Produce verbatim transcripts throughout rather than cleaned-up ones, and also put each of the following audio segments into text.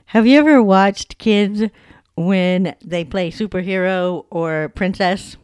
Have you ever watched kids when they play superhero or princess?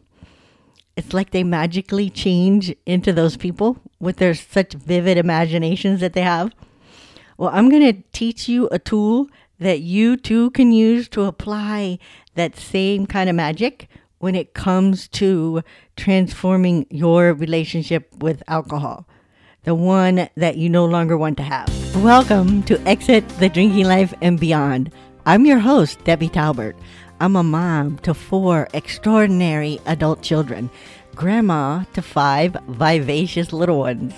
It's like they magically change into those people with their such vivid imaginations that they have. Well, I'm going to teach you a tool that you too can use to apply that same kind of magic when it comes to transforming your relationship with alcohol, the one that you no longer want to have. Welcome to Exit the Drinking Life and Beyond. I'm your host, Debbie Talbert. I'm a mom to four extraordinary adult children, grandma to five vivacious little ones,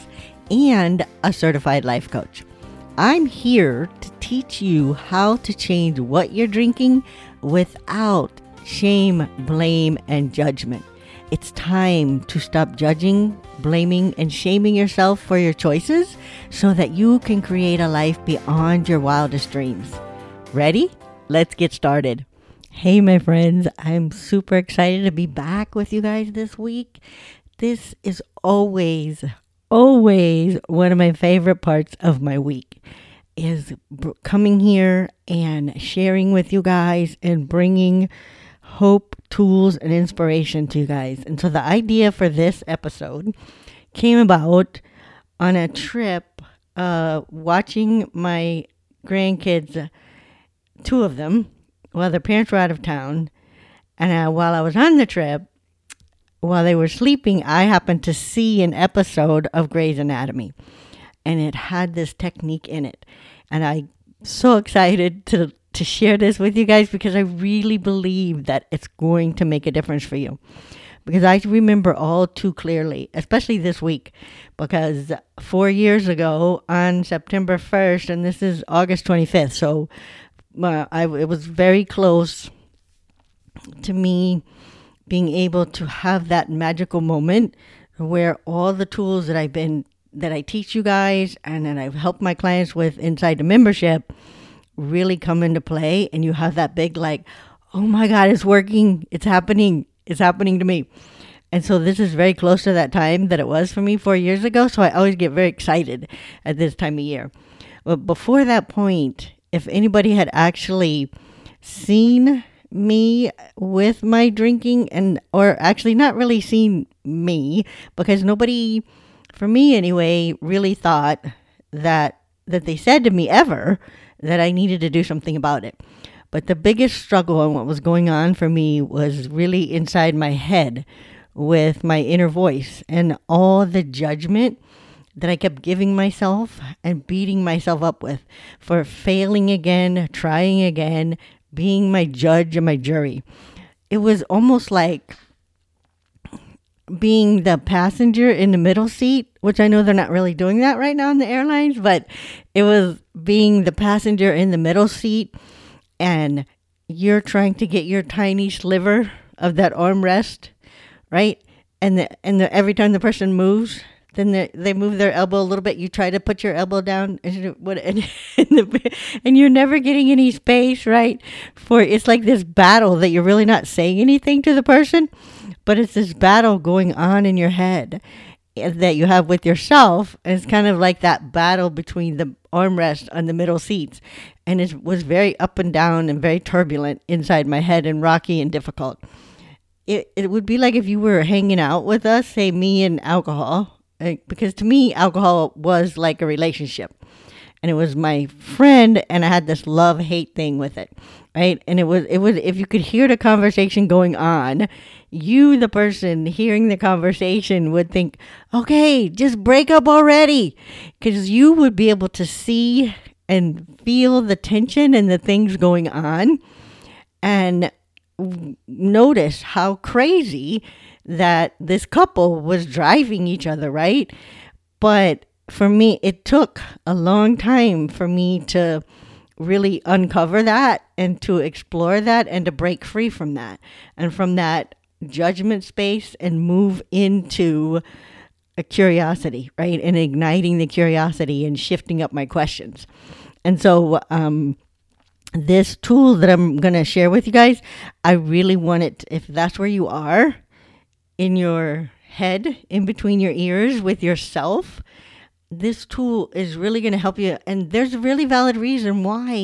and a certified life coach. I'm here to teach you how to change what you're drinking without shame, blame, and judgment. It's time to stop judging, blaming, and shaming yourself for your choices so that you can create a life beyond your wildest dreams. Ready? Let's get started. Hey, my friends, I'm super excited to be back with you guys this week. This is always, always one of my favorite parts of my week is coming here and sharing with you guys and bringing hope, tools, and inspiration to you guys. And so the idea for this episode came about on a trip, uh, watching my grandkids, two of them, while their parents were out of town. And uh, while I was on the trip, while they were sleeping, I happened to see an episode of Grey's Anatomy. And it had this technique in it. And I'm so excited to to share this with you guys because I really believe that it's going to make a difference for you. Because I remember all too clearly, especially this week, because four years ago on September first, and this is August twenty-fifth, so uh, I, it was very close to me being able to have that magical moment where all the tools that I've been, that I teach you guys and that I've helped my clients with inside the membership really come into play, and you have that big like, oh my God, it's working, it's happening, it's happening to me. And so this is very close to that time that it was for me four years ago, so I always get very excited at this time of year. But before that point, if anybody had actually seen me with my drinking, and or actually not really seen me, because nobody, for me anyway, really thought that that they said to me ever that I needed to do something about it. But the biggest struggle and what was going on for me was really inside my head with my inner voice and all the judgment that I kept giving myself and beating myself up with for failing again, trying again, being my judge and my jury. It was almost like being the passenger in the middle seat, which I know they're not really doing that right now in the airlines, but it was being the passenger in the middle seat, and you're trying to get your tiny sliver of that armrest, right? And the, and the, every time the person moves, then the, they move their elbow a little bit. You try to put your elbow down, and, and, the, and you're never getting any space, right? For it's like this battle that you're really not saying anything to the person, but it's this battle going on in your head that you have with yourself. And it's kind of like that battle between the armrest on the middle seats. And it was very up and down and very turbulent inside my head and rocky and difficult. It it would be like if you were hanging out with us, say me and alcohol, because to me, alcohol was like a relationship. And it was my friend, and I had this love-hate thing with it, right? And it was, it was, if you could hear the conversation going on, you, the person hearing the conversation, would think, okay, just break up already. Because you would be able to see and feel the tension and the things going on and notice how crazy that this couple was driving each other, right? But for me, it took a long time for me to really uncover that and to explore that and to break free from that and from that judgment space and move into a curiosity, right? And igniting the curiosity and shifting up my questions. And so um, this tool that I'm going to share with you guys, I really want it, if that's where you are in your head, in between your ears with yourself, this tool is really going to help you. And there's a really valid reason why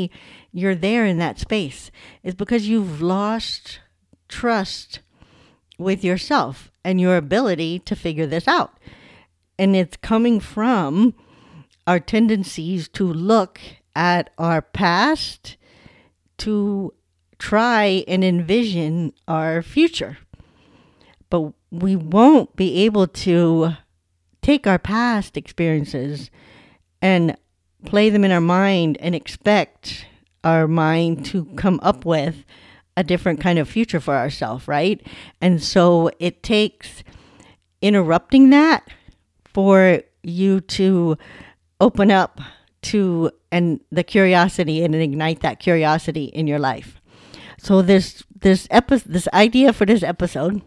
you're there in that space is because you've lost trust with yourself and your ability to figure this out. And it's coming from our tendencies to look at our past to try and envision our future. But we won't be able to take our past experiences and play them in our mind and expect our mind to come up with a different kind of future for ourselves, right? And so it takes interrupting that for you to open up to and the curiosity and ignite that curiosity in your life. So this this epi- this idea for this episode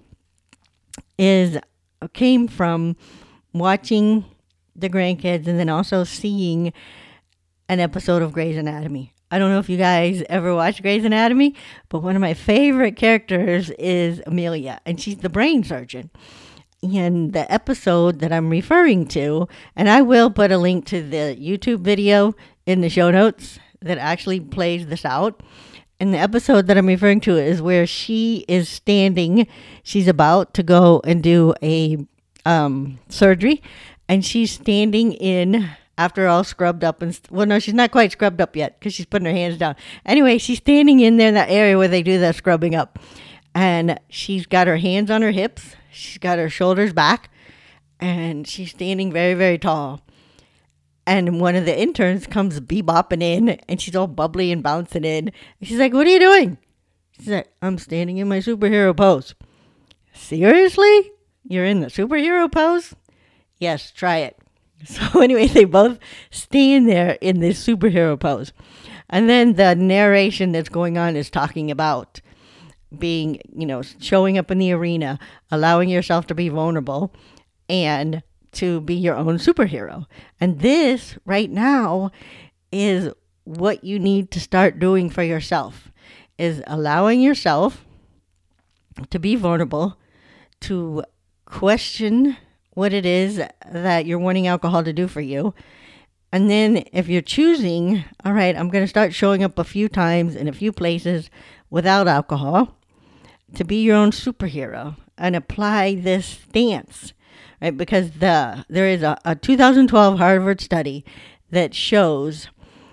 is came from watching the grandkids and then also seeing an episode of Grey's Anatomy. I don't know if you guys ever watched Grey's Anatomy, but one of my favorite characters is Amelia, and she's the brain surgeon. And the episode that I'm referring to, and I will put a link to the YouTube video in the show notes that actually plays this out. And the episode that I'm referring to is where she is standing. She's about to go and do a um, surgery, and she's standing in after all scrubbed up and st- well, no, she's not quite scrubbed up yet because she's putting her hands down. Anyway, she's standing in there in that area where they do the scrubbing up, and she's got her hands on her hips. She's got her shoulders back, and she's standing very, very tall. And one of the interns comes bebopping in, and she's all bubbly and bouncing in. And she's like, "What are you doing?" She's like, "I'm standing in my superhero pose." "Seriously? You're in the superhero pose?" "Yes, try it." So anyway, they both stand there in this superhero pose. And then the narration that's going on is talking about being, you know, showing up in the arena, allowing yourself to be vulnerable, and to be your own superhero. And this right now is what you need to start doing for yourself, is allowing yourself to be vulnerable, to question what it is that you're wanting alcohol to do for you. And then if you're choosing, all right, I'm going to start showing up a few times in a few places without alcohol, to be your own superhero and apply this stance, right? Because the there is a, a two thousand twelve Harvard study that shows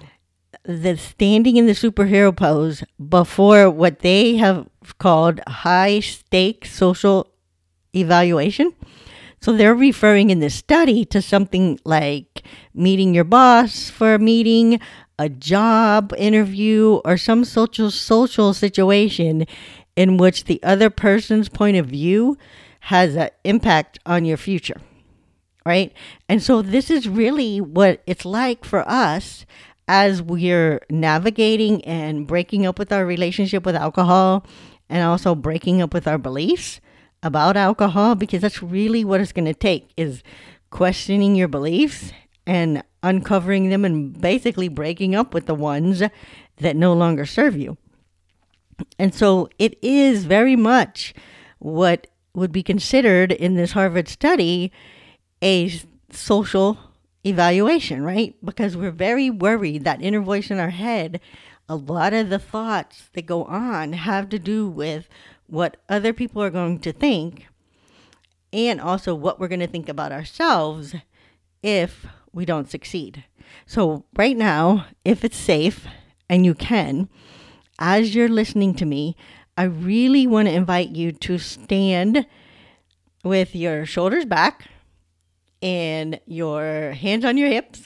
that standing in the superhero pose before what they have called high stakes social evaluation. So they're referring in this study to something like meeting your boss for a meeting, a job interview, or some social social situation in which the other person's point of view has an impact on your future, right? And so this is really what it's like for us as we're navigating and breaking up with our relationship with alcohol, and also breaking up with our beliefs about alcohol, because that's really what it's going to take, is questioning your beliefs and uncovering them and basically breaking up with the ones that no longer serve you. And so it is very much what would be considered in this Harvard study a social evaluation, right? Because we're very worried, that inner voice in our head, a lot of the thoughts that go on have to do with what other people are going to think, and also what we're going to think about ourselves if we don't succeed. So right now, if it's safe and you can, as you're listening to me, I really want to invite you to stand with your shoulders back and your hands on your hips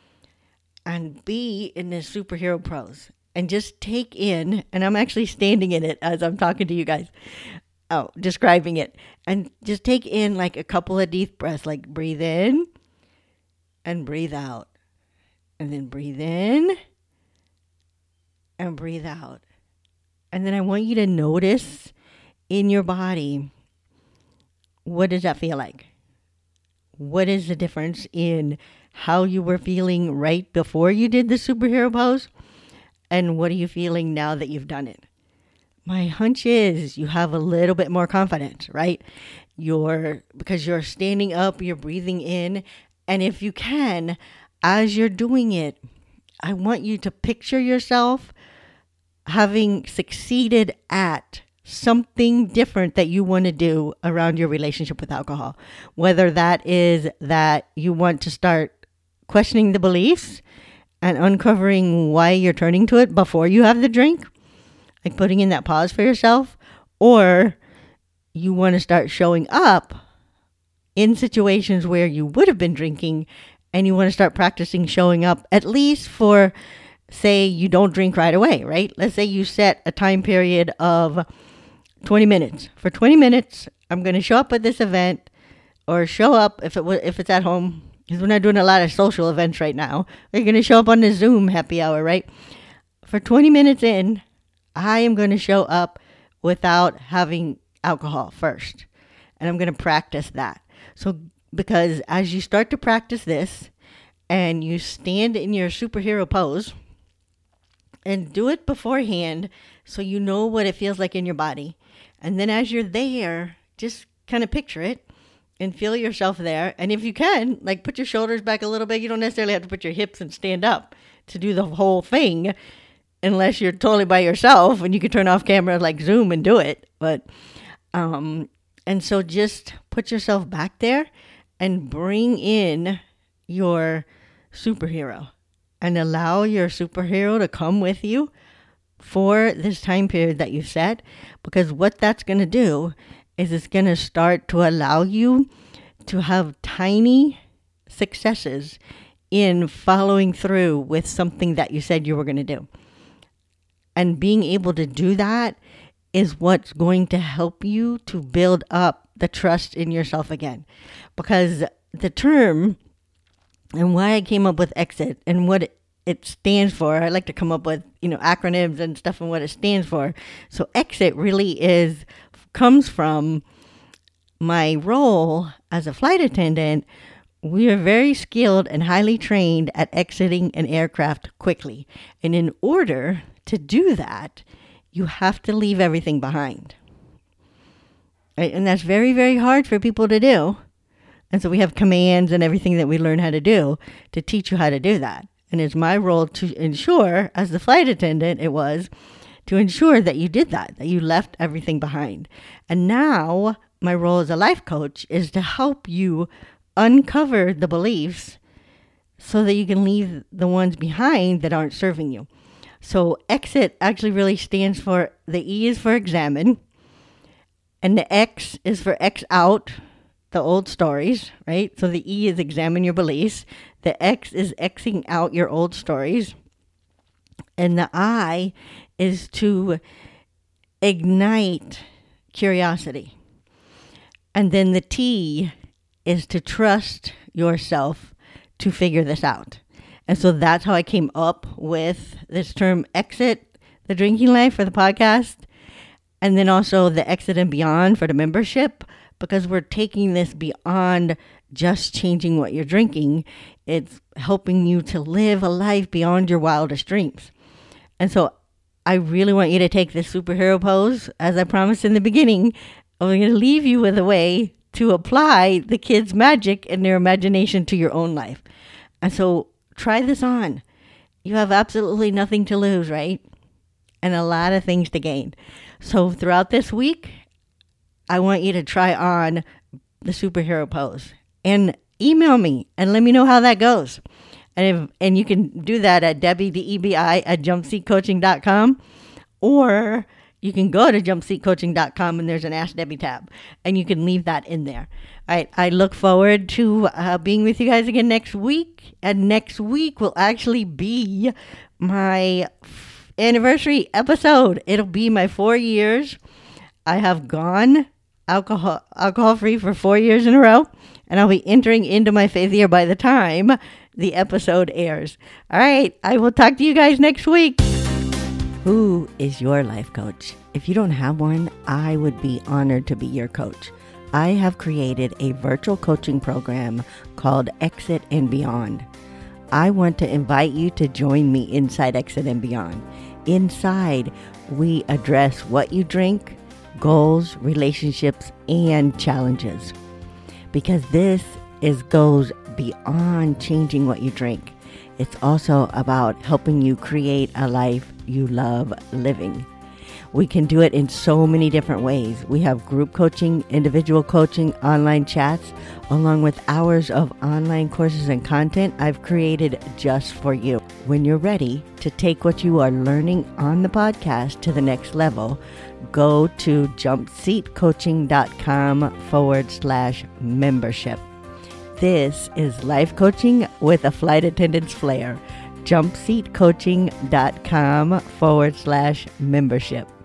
and be in this superhero pose. And just take in, and I'm actually standing in it as I'm talking to you guys, oh, describing it. And just take in like a couple of deep breaths, like breathe in and breathe out. And then breathe in and breathe out. And then I want you to notice in your body, what does that feel like? What is the difference in how you were feeling right before you did the superhero pose? And what are you feeling now that you've done it? My hunch is you have a little bit more confidence, right? You're, because you're standing up, you're breathing in. And if you can, as you're doing it, I want you to picture yourself having succeeded at something different that you want to do around your relationship with alcohol. Whether that is that you want to start questioning the beliefs and uncovering why you're turning to it before you have the drink, like putting in that pause for yourself, or you want to start showing up in situations where you would have been drinking and you want to start practicing showing up at least for, say, you don't drink right away, right? Let's say you set a time period of twenty minutes. For twenty minutes, I'm going to show up at this event, or show up if it was, if it's at home, because we're not doing a lot of social events right now. You're going to show up on the Zoom happy hour, right? For twenty minutes in, I am going to show up without having alcohol first. And I'm going to practice that. So, because as you start to practice this and you stand in your superhero pose and do it beforehand so you know what it feels like in your body. And then as you're there, just kind of picture it and feel yourself there. And if you can, like put your shoulders back a little bit. You don't necessarily have to put your hips and stand up to do the whole thing unless you're totally by yourself and you can turn off camera like Zoom and do it. But, um, and so just put yourself back there and bring in your superhero and allow your superhero to come with you for this time period that you set. Because what that's going to do is it's going to start to allow you to have tiny successes in following through with something that you said you were going to do. And being able to do that is what's going to help you to build up the trust in yourself again. Because the term and why I came up with EXIT and what it, it stands for, I like to come up with, you know, acronyms and stuff and what it stands for. So EXIT really is, comes from my role as a flight attendant. We are very skilled and highly trained at exiting an aircraft quickly. And in order to do that, you have to leave everything behind. Right? And that's very, very hard for people to do. And so we have commands and everything that we learn how to do to teach you how to do that. And it's my role to ensure, as the flight attendant, it was to ensure that you did that, that you left everything behind. And now my role as a life coach is to help you uncover the beliefs so that you can leave the ones behind that aren't serving you. So EXIT actually really stands for, the E is for examine, and the X is for X out the old stories, right? So the E is examine your beliefs. The X is Xing out your old stories. And the I is to ignite curiosity. And then the T is to trust yourself to figure this out. And so that's how I came up with this term EXIT, the drinking life, for the podcast. And then also the EXIT and beyond for the membership, because we're taking this beyond just changing what you're drinking. It's helping you to live a life beyond your wildest dreams. And so I really want you to take this superhero pose, as I promised in the beginning. I'm going to leave you with a way to apply the kids' magic and their imagination to your own life. And so try this on. You have absolutely nothing to lose, right? And a lot of things to gain. So throughout this week, I want you to try on the superhero pose and email me and let me know how that goes. And if, and you can do that at Debbie, D E B I, at jump seat coaching dot com, or you can go to jump seat coaching dot com and there's an Ask Debbie tab, and you can leave that in there. All right, I look forward to uh, being with you guys again next week. And next week will actually be my f- anniversary episode. It'll be my four years. I have gone alcohol alcohol free for four years in a row, and I'll be entering into my fifth year by the time the episode airs. All right, I will talk to you guys next week. Who is your life coach? If you don't have one, I would be honored to be your coach. I have created a virtual coaching program called EXIT and Beyond. I want to invite you to join me inside EXIT and Beyond. Inside, we address what you drink, goals, relationships, and challenges. Because this is goes beyond changing what you drink. It's also about helping you create a life you love living. We can do it in so many different ways. We have group coaching, individual coaching, online chats, along with hours of online courses and content I've created just for you. When you're ready to take what you are learning on the podcast to the next level, go to jumpseatcoaching.com forward slash membership. This is life coaching with a flight attendant's flair. jumpseatcoaching.com forward slash membership.